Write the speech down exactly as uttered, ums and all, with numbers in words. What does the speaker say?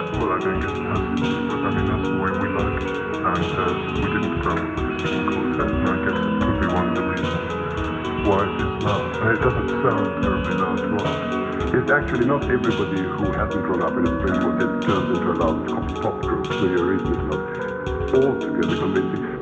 Well, I don't get it. But I mean, that's the way we like it. And uh, we didn't grow up with a singing quartet, and I guess it could be one of the reasons why it is loud. And it doesn't sound terribly loud to us. It's actually not everybody who hasn't grown up in a string quartet turns into a loud pop group, so your reason is not altogether convincing.